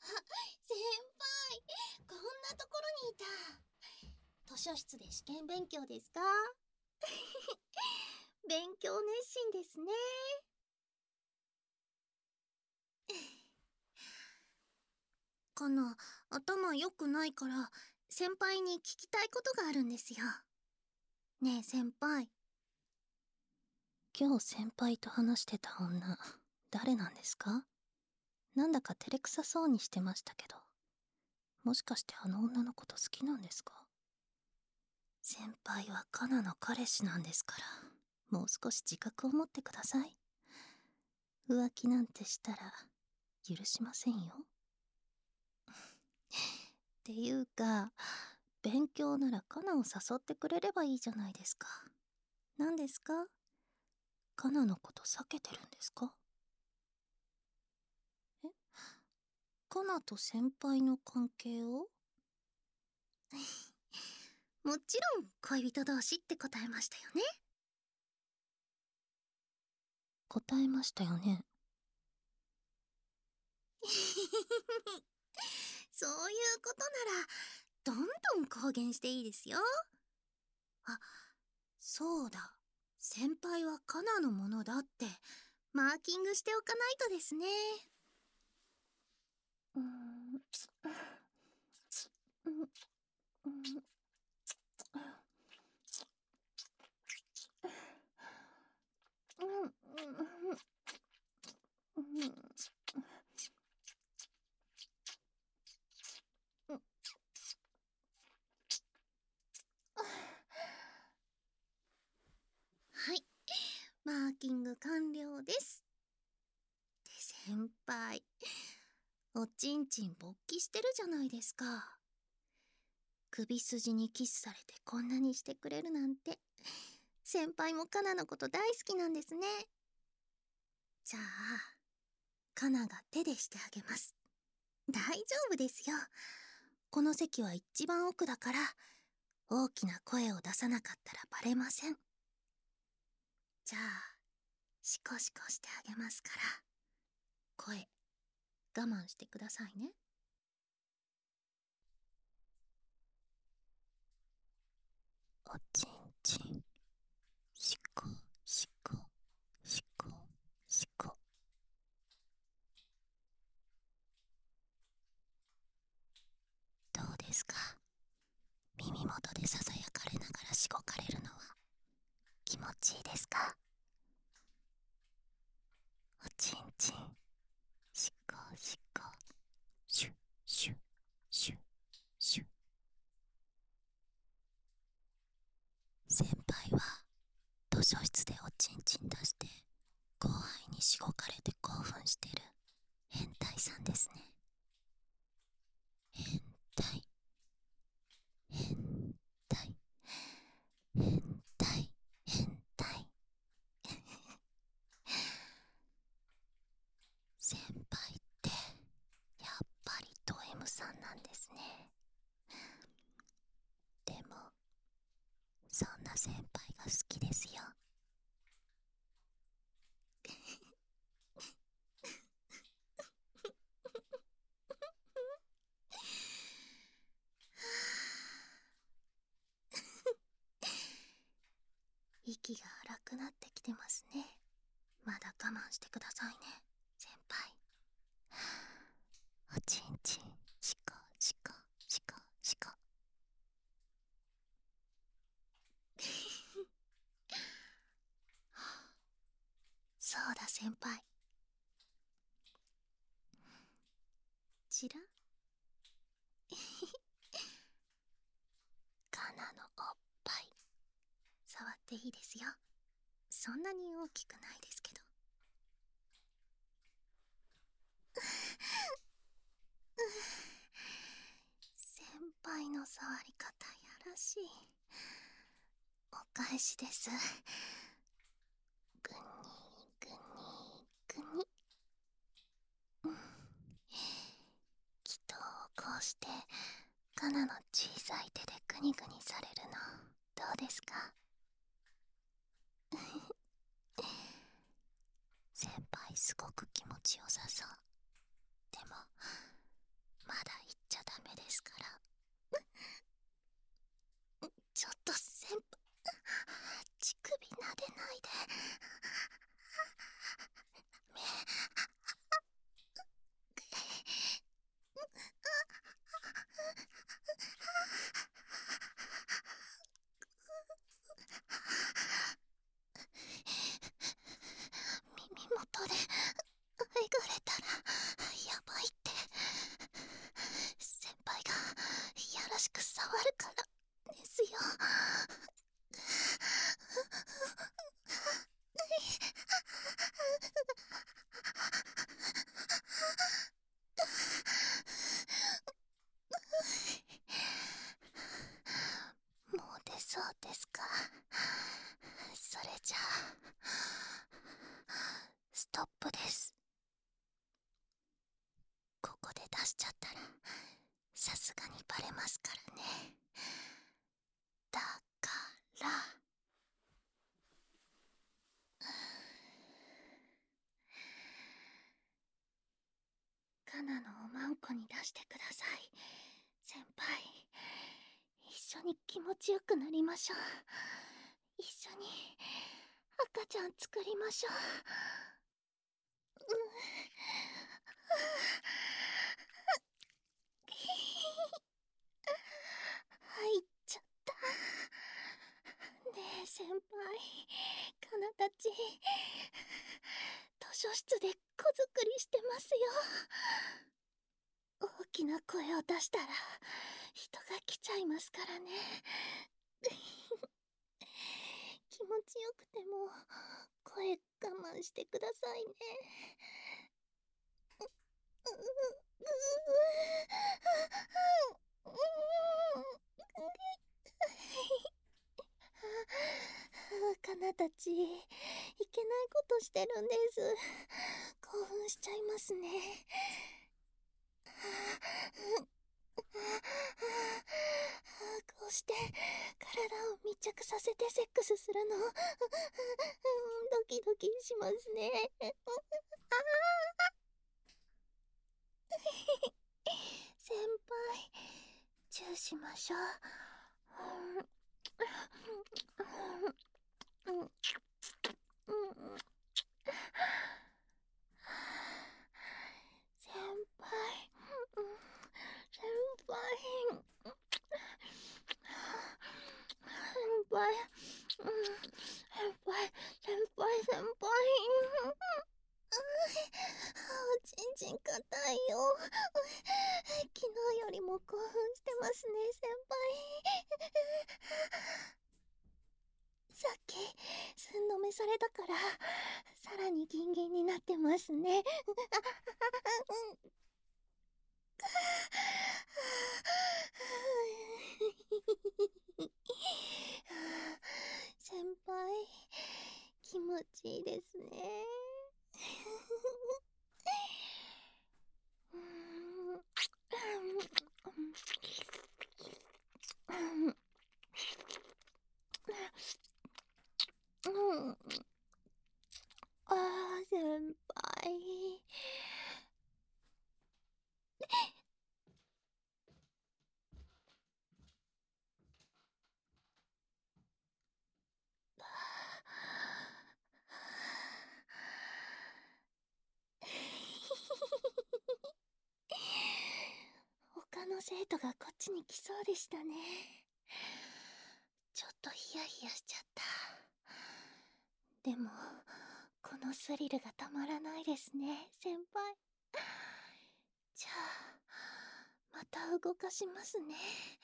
先輩、こんなところにいた。図書室で試験勉強ですか？勉強熱心ですね。かな、頭良くないから先輩に聞きたいことがあるんですよ。ねえ先輩。 今日先輩と話してた女、誰なんですか？なんだか照れくさそうにしてましたけど。もしかしてあの女のこと好きなんですか？先輩はカナの彼氏なんですから、もう少し自覚を持ってください。浮気なんてしたら、許しませんよ。っていうか、勉強ならカナを誘ってくれればいいじゃないですか。何ですか？カナのこと避けてるんですか？え？カナと先輩の関係を？ もちろん恋人同士って答えましたよね。 答えましたよね。 そういうことならどんどん公言していいですよ。あ、そうだ。先輩はカナのものだってマーキングしておかないとですね。 うーん。 はい、マーキング完了です。って先輩、おちんちん勃起してるじゃないですか。首筋にキスされてこんなにしてくれるなんて、先輩もカナのこと大好きなんですね。じゃあ、カナが手でしてあげます。大丈夫ですよ。この席は一番奥だから、大きな声を出さなかったらバレません。じゃあ、シコシコしてあげますから、声、我慢してくださいね。 おちんちん、しこしこしこしこ。どうですか？耳元でささやかれながらしごかれるのは気持ちいいですか？おちんちん、しこしこ、シュッシュッシュッシュッ。先輩は図書室でおちんちん出して後輩にしごかれて興奮してる変態さんですね。変態、変態、変態、変態。先輩ってやっぱりド M さんなんですね。でもそんな先輩が好きですよ。 息が荒くなってきてますね。まだ我慢してくださいね、先輩。 おちんちん、しこしこしこしこ。 そうだ先輩。ちらカナのおっぱい触っていいですよ。そんなに大きくないですけど。先輩の触り方やらしい。お返しです。ぐにぐにぐに。きっとこうしてカナの小さい手でグニグニされるのどうですか？ 先輩すごく気持ちよさそう。でもで出しちゃったらさすがにバレますからね。だからカナのおまんこに出してください。先輩、一緒に気持ちよくなりましょう。一緒に赤ちゃん作りましょう。入っちゃった。ねえ先輩、カナたち図書室で子作りしてますよ。大きな声を出したら人が来ちゃいますからね。気持ちよくても声我慢してくださいね。カナたち、いけないことしてるんです。興奮しちゃいますね。こうして体を密着させてセックスするのドキドキしますね。先輩、チューしましょう。先輩、先輩、先輩、先輩、おちんちん硬いよ。昨日よりも興奮してますね、先輩。さっき寸止めされたからさらにギンギンになってますね。先輩、気持ちいいですね。ああ、先輩。他の生徒がこっちに来そうでしたね。ちょっとヒヤヒヤしちゃった。でもこのスリルがたまらないですね、先輩。じゃあまた動かしますね。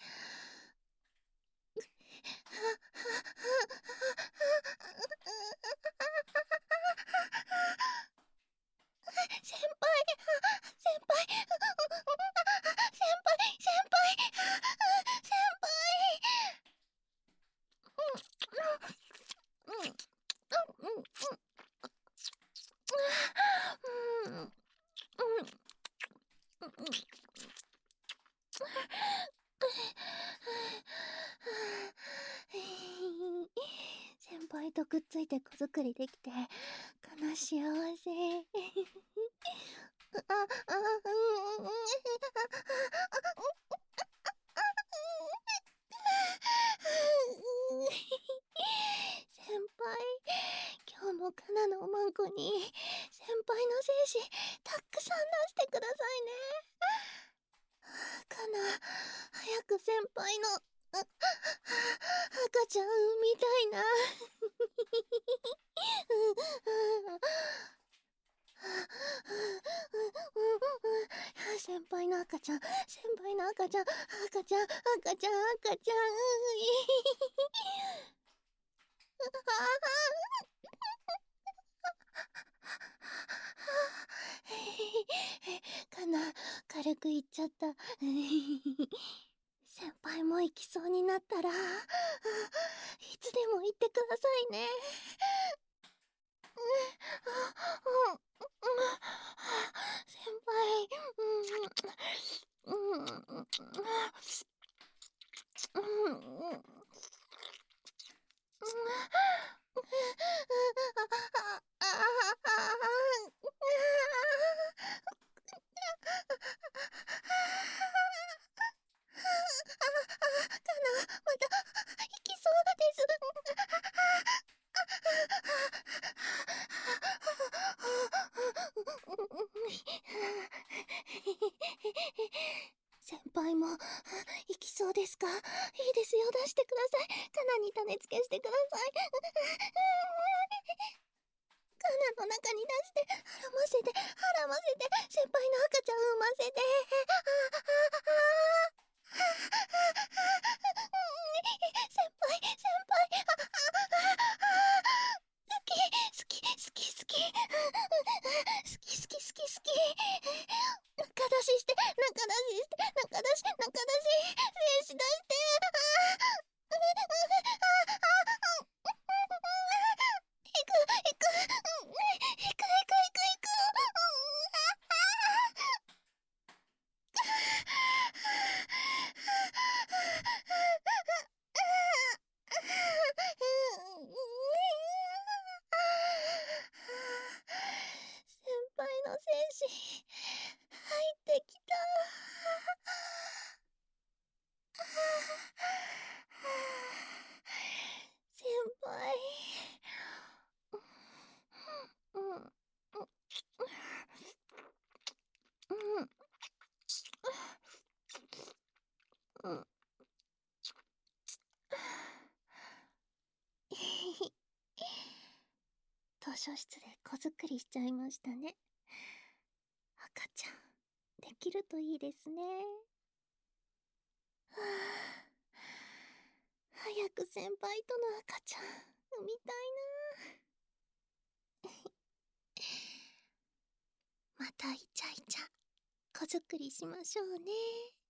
先輩、先輩、先輩、先輩、先先輩とくっついて子作りできて幸せ。先輩、今日もカナのおまんこに先輩の精子たくさん出してくださいね。カナ、早く先輩の赤ちゃん産みたいな。先輩の赤ちゃん、先輩の赤ちゃん、赤ちゃん、赤ちゃん、赤ちゃん。かな、軽く言っちゃった。先輩も行きそうになったらいつでも言ってくださいね。先輩、 先輩も行きそうですか？いいですよ、出してください。カナに種付けしてください。カナの中に出してはらませて先輩の赤ちゃん産ませて。先輩好き中出して精子出して。行く。先輩の精子入ってきた。先輩。図書室で子作りしちゃいましたね。赤ちゃんできるといいですね。早く先輩との赤ちゃん産みたいな。またイチャイチャ子作りしましょうね。